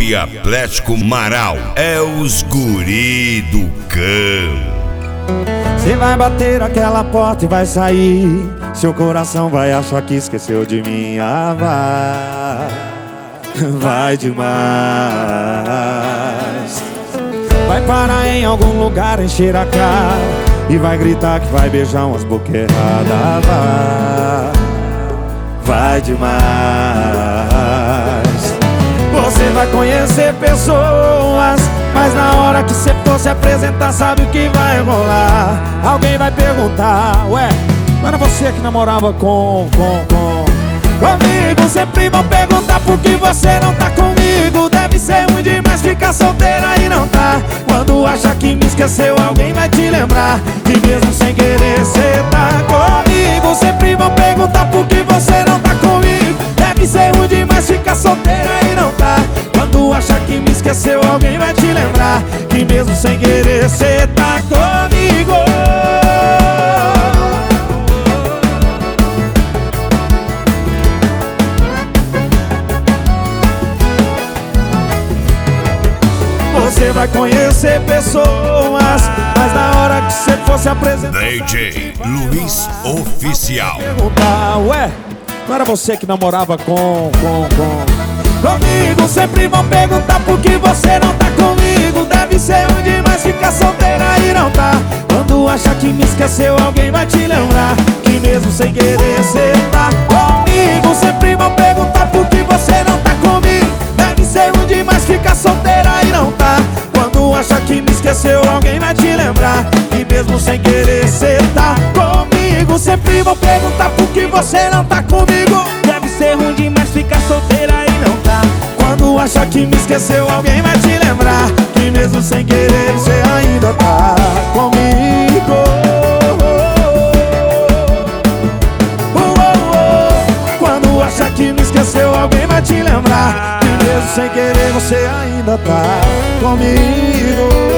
Família Pléstico Marau é os guri do cão. Cê vai bater aquela porta e vai sair, seu coração vai achar que esqueceu de mim. Ah, vai demais. Vai parar em algum lugar, encher a cara e vai gritar que vai beijar umas bocas erradas. Vai demais. Você vai conhecer pessoas, mas na hora que você for se apresentar, sabe o que vai rolar? Alguém vai perguntar: ué, não era você que namorava comigo? Sempre vão perguntar por que você não tá comigo. Deve ser ruim demais ficar solteira e não tá. Quando acha que me esqueceu, alguém vai te lembrar que mesmo sem querer cê tá comigo. Sempre vão perguntar por que você não tá comigo. Deve ser ruim demais ficar solteira e não tá. Quando acha que me esqueceu, alguém vai te lembrar que mesmo sem querer cê tá comigo. Você vai conhecer pessoas, mas na hora que você for se apresentar, DJ Luiz Oficial. Perguntar: ué, não era você que namorava comigo? Sempre vão perguntar por que você não tá comigo. Deve ser ruim demais ficar solteira e não tá. Quando acha que me esqueceu, alguém vai te lembrar que mesmo sem querer cê tá comigo. Sempre vão perguntar por que você não tá comigo. Deve ser ruim demais ficar solteira e não tá. Quando acha que me esqueceu, alguém vai te lembrar que mesmo sem querer cê tá comigo. Sempre vão perguntar por que você não tá comigo. Deve ser ruim demais ficar solteira e não tá. Quando acha que me esqueceu, alguém vai te lembrar que mesmo sem querer você ainda tá comigo. Quando acha que me esqueceu, alguém vai te lembrar que mesmo sem querer você ainda tá comigo.